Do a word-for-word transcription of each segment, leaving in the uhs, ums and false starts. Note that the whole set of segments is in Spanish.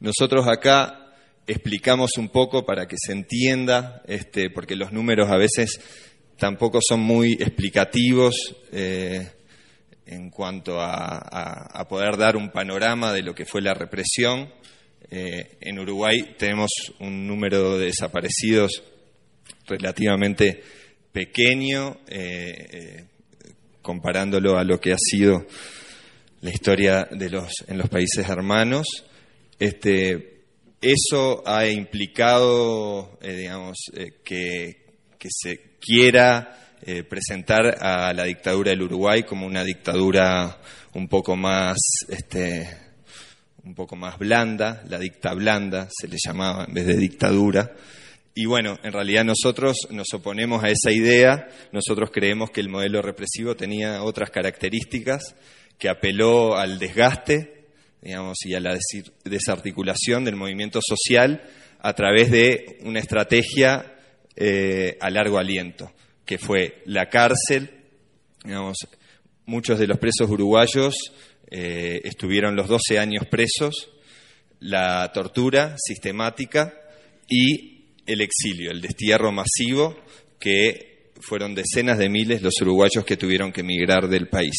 Nosotros acá explicamos un poco para que se entienda, este, porque los números a veces tampoco son muy explicativos eh, en cuanto a, a, a poder dar un panorama de lo que fue la represión. Eh, en Uruguay tenemos un número de desaparecidos relativamente pequeño, eh, eh, comparándolo a lo que ha sido la historia de los en los países hermanos. Este, eso ha implicado, eh, digamos, eh, que, que se quiera eh, presentar a la dictadura del Uruguay como una dictadura un poco más, este, un poco más blanda, la dicta blanda se le llamaba en vez de dictadura. Y bueno, en realidad nosotros nos oponemos a esa idea. Nosotros creemos que el modelo represivo tenía otras características, que apeló al desgaste, digamos, y a la desarticulación del movimiento social a través de una estrategia eh, a largo aliento, que fue la cárcel. Digamos, muchos de los presos uruguayos eh, estuvieron los doce años presos, la tortura sistemática y el exilio, el destierro masivo, que fueron decenas de miles los uruguayos que tuvieron que emigrar del país.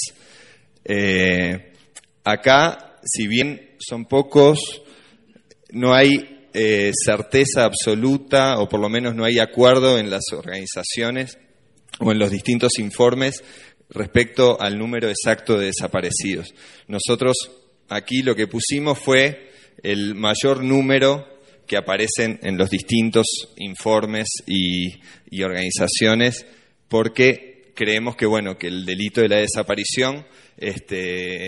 Eh, acá, si bien son pocos, no hay eh, certeza absoluta, o por lo menos no hay acuerdo en las organizaciones o en los distintos informes respecto al número exacto de desaparecidos. Nosotros aquí lo que pusimos fue el mayor número que aparecen en los distintos informes y, y organizaciones, porque creemos que bueno que el delito de la desaparición este,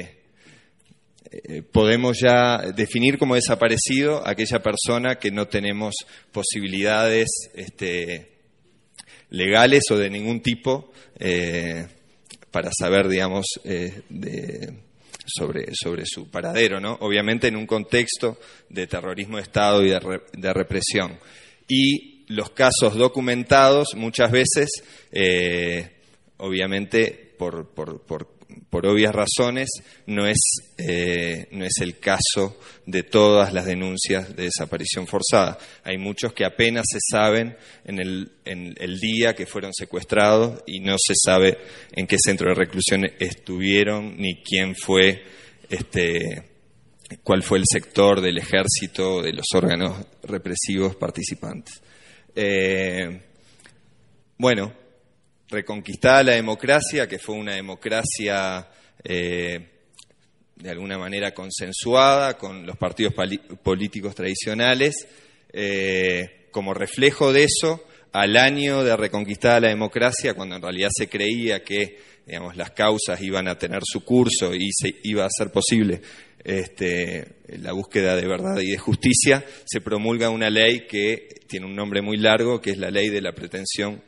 eh, podemos ya definir como desaparecido a aquella persona que no tenemos posibilidades este, legales o de ningún tipo eh, para saber, digamos, eh, de Sobre, sobre su paradero, ¿no? Obviamente en un contexto de terrorismo de Estado y de, re, de represión. Y los casos documentados muchas veces, eh, obviamente por, por, por, por obvias razones, no es, eh, no es el caso de todas las denuncias de desaparición forzada. Hay muchos que apenas se saben en el, en el día que fueron secuestrados y no se sabe en qué centro de reclusión estuvieron ni quién fue, este, cuál fue el sector del ejército, de los órganos represivos participantes. Eh, bueno, reconquistada la democracia, que fue una democracia eh, de alguna manera consensuada con los partidos pali- políticos tradicionales, eh, como reflejo de eso, al año de reconquistada la democracia, cuando en realidad se creía que, digamos, las causas iban a tener su curso y se iba a ser posible este, la búsqueda de verdad y de justicia, se promulga una ley que tiene un nombre muy largo, que es la ley de la pretensión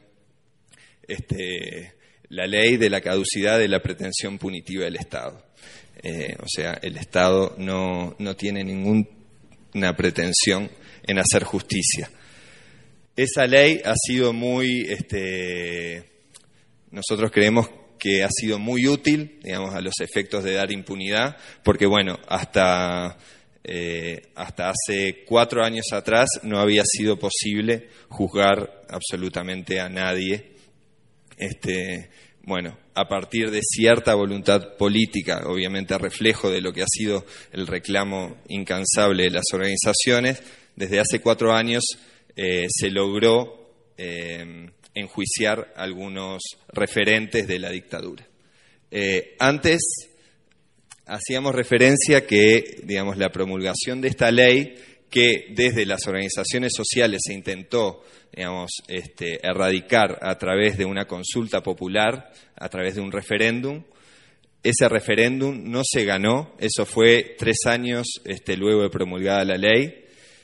Este, la ley de la caducidad de la pretensión punitiva del Estado. Eh, o sea, el Estado no, no tiene ninguna pretensión en hacer justicia. Esa ley ha sido muy, este, nosotros creemos que ha sido muy útil, digamos, a los efectos de dar impunidad, porque bueno, hasta, eh, hasta hace cuatro años atrás no había sido posible juzgar absolutamente a nadie. Este, bueno, a partir de cierta voluntad política, obviamente reflejo de lo que ha sido el reclamo incansable de las organizaciones, desde hace cuatro años eh, se logró eh, enjuiciar algunos referentes de la dictadura. Eh, antes hacíamos referencia que, digamos, la promulgación de esta ley, que desde las organizaciones sociales se intentó, digamos, este, erradicar a través de una consulta popular, a través de un referéndum. Ese referéndum no se ganó, eso fue tres años este, luego de promulgada la ley.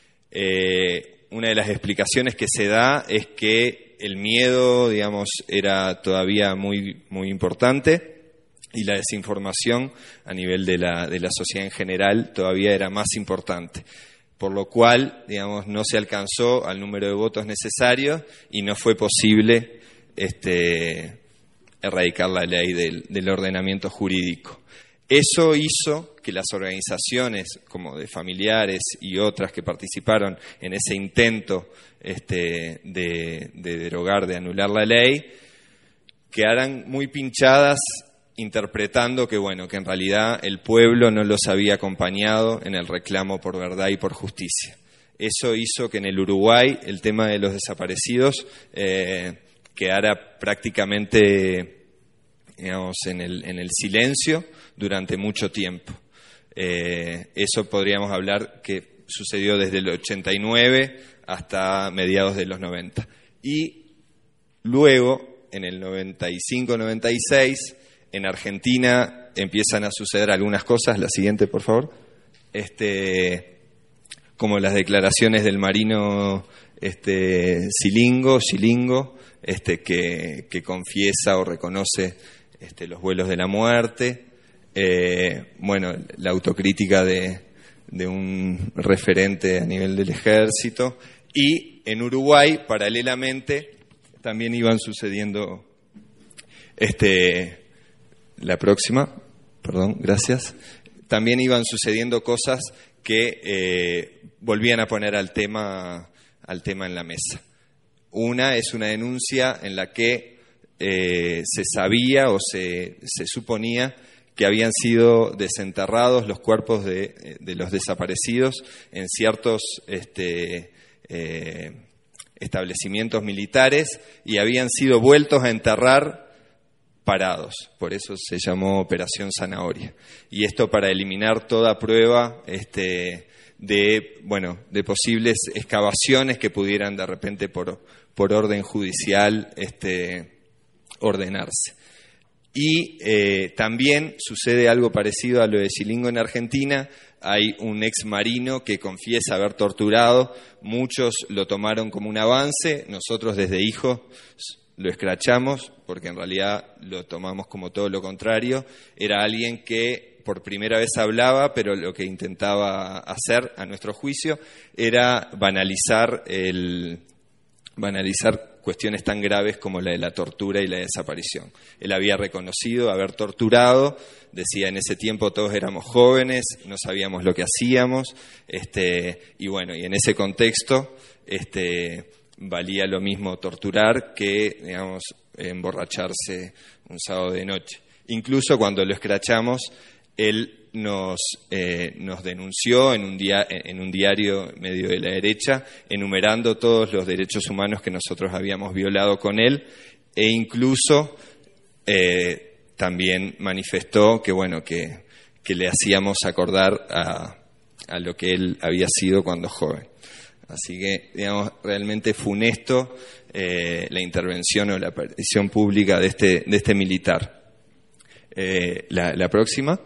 Eh, una de las explicaciones que se da es que el miedo, digamos, era todavía muy, muy importante y la desinformación a nivel de la, de la sociedad en general todavía era más importante. Por lo cual, digamos, no se alcanzó al número de votos necesarios y no fue posible este, erradicar la ley del, del ordenamiento jurídico. Eso hizo que las organizaciones como de familiares y otras que participaron en ese intento este, de, de derogar, de anular la ley, quedaran muy pinchadas interpretando que, bueno, que en realidad el pueblo no los había acompañado en el reclamo por verdad y por justicia. Eso hizo que en el Uruguay el tema de los desaparecidos eh, quedara prácticamente, digamos, en el, en el silencio durante mucho tiempo. Eh, eso podríamos hablar que sucedió desde el ochenta y nueve hasta mediados de los noventa. Y luego, en el noventa y cinco noventa y seis, en Argentina empiezan a suceder algunas cosas. La siguiente, por favor. Este, como las declaraciones del marino este, Silingo, Silingo este, que, que confiesa o reconoce este, los vuelos de la muerte. Eh, bueno, la autocrítica de, de un referente a nivel del ejército. Y en Uruguay, paralelamente, también iban sucediendo, este, la próxima, perdón, gracias, también iban sucediendo cosas que eh, volvían a poner al tema, al tema en la mesa. Una es una denuncia en la que eh, se sabía o se, se suponía que habían sido desenterrados los cuerpos de, de los desaparecidos en ciertos este, eh, establecimientos militares y habían sido vueltos a enterrar parados. Por eso se llamó Operación Zanahoria. Y esto para eliminar toda prueba este, de, bueno, de posibles excavaciones que pudieran de repente por, por orden judicial este, ordenarse. Y eh, también sucede algo parecido a lo de Silingo en Argentina. Hay un ex marino que confiesa haber torturado. Muchos lo tomaron como un avance. Nosotros desde hijos lo escrachamos porque en realidad lo tomamos como todo lo contrario. Era alguien que por primera vez hablaba, pero lo que intentaba hacer, a nuestro juicio, era banalizar el banalizar cuestiones tan graves como la de la tortura y la desaparición. Él había reconocido haber torturado, decía en ese tiempo todos éramos jóvenes, no sabíamos lo que hacíamos, este, y bueno, y en ese contexto este, valía lo mismo torturar que, digamos, emborracharse un sábado de noche. Incluso cuando lo escrachamos, él nos, eh, nos denunció en un, dia- en un diario medio de la derecha, enumerando todos los derechos humanos que nosotros habíamos violado con él, e incluso eh, también manifestó que, bueno, que, que le hacíamos acordar a, a lo que él había sido cuando joven. Así que, digamos, realmente funesto eh, la intervención o la aparición pública de este, de este militar. Eh, la, la próxima.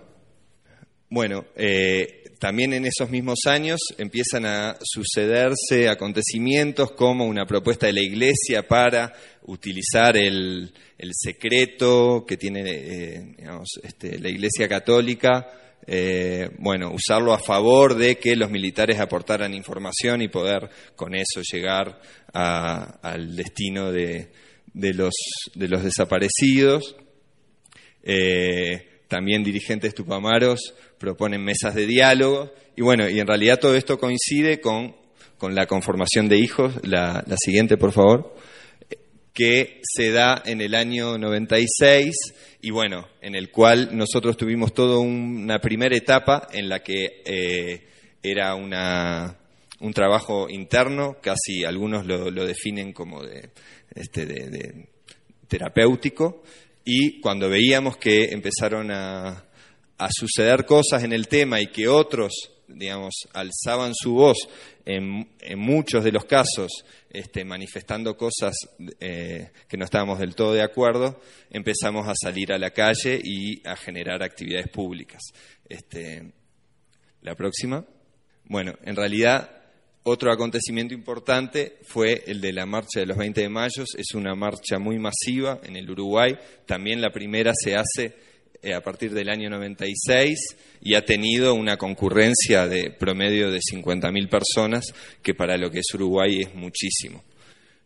Bueno, eh, también en esos mismos años empiezan a sucederse acontecimientos como una propuesta de la Iglesia para utilizar el, el secreto que tiene eh, digamos, este, la Iglesia Católica, eh, bueno, usarlo a favor de que los militares aportaran información y poder con eso llegar a, al destino de, de, los, de los desaparecidos. Eh, También dirigentes tupamaros proponen mesas de diálogo. Y bueno, y en realidad todo esto coincide con, con la conformación de hijos, la, la siguiente, por favor, que se da en el año noventa y seis, y bueno, en el cual nosotros tuvimos toda una primera etapa en la que eh, era una, un trabajo interno, casi algunos lo, lo definen como de, este, de, de terapéutico. Y cuando veíamos que empezaron a, a suceder cosas en el tema y que otros, digamos, alzaban su voz en, en muchos de los casos, este, manifestando cosas eh, que no estábamos del todo de acuerdo, empezamos a salir a la calle y a generar actividades públicas. Este, la próxima. Bueno, en realidad, otro acontecimiento importante fue el de la marcha de los veinte de mayo. Es una marcha muy masiva en el Uruguay. También la primera se hace eh, a partir del año noventa y seis y ha tenido una concurrencia de promedio de cincuenta mil personas, que para lo que es Uruguay es muchísimo.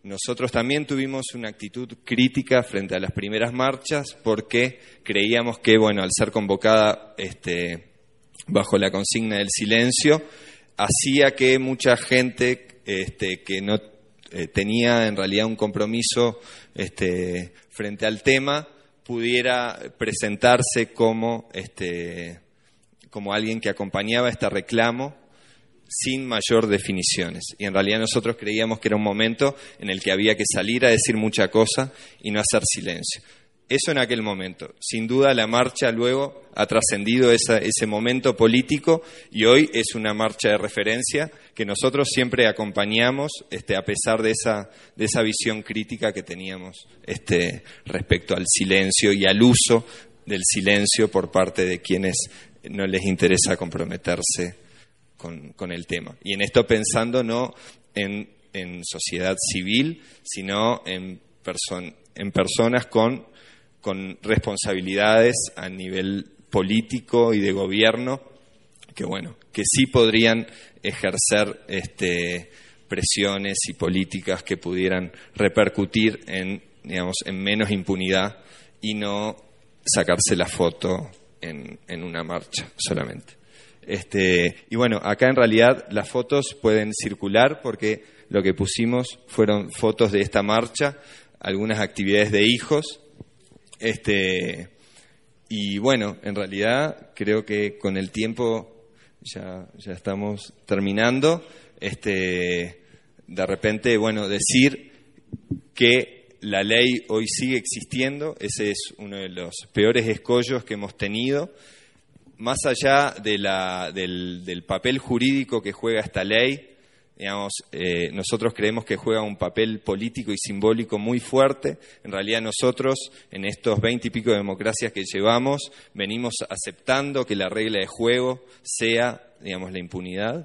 nosotros también tuvimos una actitud crítica frente a las primeras marchas porque creíamos que, bueno, al ser convocada este, bajo la consigna del silencio, hacía que mucha gente este, que no eh, tenía en realidad un compromiso este, frente al tema pudiera presentarse como, este, como alguien que acompañaba este reclamo sin mayor definiciones. Y en realidad nosotros creíamos que era un momento en el que había que salir a decir mucha cosa y no hacer silencio. Eso en aquel momento. Sin duda la marcha luego ha trascendido esa, ese momento político y hoy es una marcha de referencia que nosotros siempre acompañamos este, a pesar de esa, de esa visión crítica que teníamos este, respecto al silencio y al uso del silencio por parte de quienes no les interesa comprometerse Con, con el tema. Y en esto pensando no en, en sociedad civil, sino en, person, en personas con, con responsabilidades a nivel político y de gobierno, que bueno, que sí podrían ejercer este, presiones y políticas que pudieran repercutir en, digamos, en menos impunidad y no sacarse la foto en, en una marcha solamente. Este, y bueno, acá en realidad las fotos pueden circular porque lo que pusimos fueron fotos de esta marcha, algunas actividades de hijos, este, y bueno, en realidad creo que con el tiempo ya, ya estamos terminando, este, de repente, bueno, decir que la ley hoy sigue existiendo, ese es uno de los peores escollos que hemos tenido. Más allá de la, del, del papel jurídico que juega esta ley, digamos, eh, nosotros creemos que juega un papel político y simbólico muy fuerte. En realidad nosotros, en estos veinte y pico de democracias que llevamos, venimos aceptando que la regla de juego sea, digamos, la impunidad.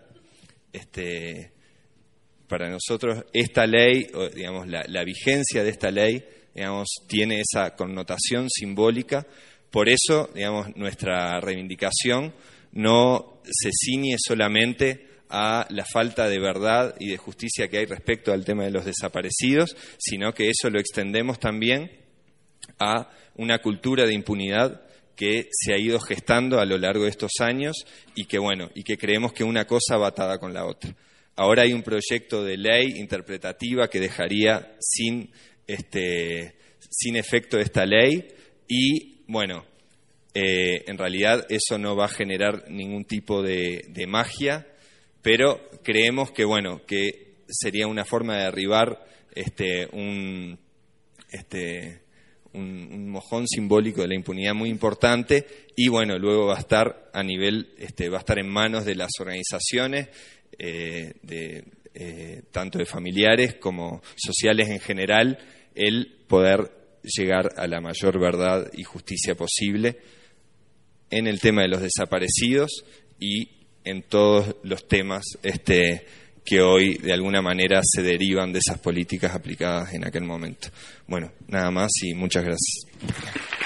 Este, para nosotros esta ley, digamos, la, la vigencia de esta ley, digamos, tiene esa connotación simbólica. Por eso, digamos, nuestra reivindicación no se ciñe solamente a la falta de verdad y de justicia que hay respecto al tema de los desaparecidos, sino que eso lo extendemos también a una cultura de impunidad que se ha ido gestando a lo largo de estos años y que, bueno, y que creemos que una cosa va atada con la otra. Ahora hay un proyecto de ley interpretativa que dejaría sin, este, sin efecto esta ley y bueno, eh, en realidad eso no va a generar ningún tipo de, de magia, pero creemos que bueno, que sería una forma de derribar este, un, este, un, un mojón simbólico de la impunidad muy importante y bueno, luego va a estar a nivel, este, va a estar en manos de las organizaciones, eh, de, eh, tanto de familiares como sociales en general, el poder llegar a la mayor verdad y justicia posible en el tema de los desaparecidos y en todos los temas este, que hoy de alguna manera se derivan de esas políticas aplicadas en aquel momento. Bueno, nada más y muchas gracias.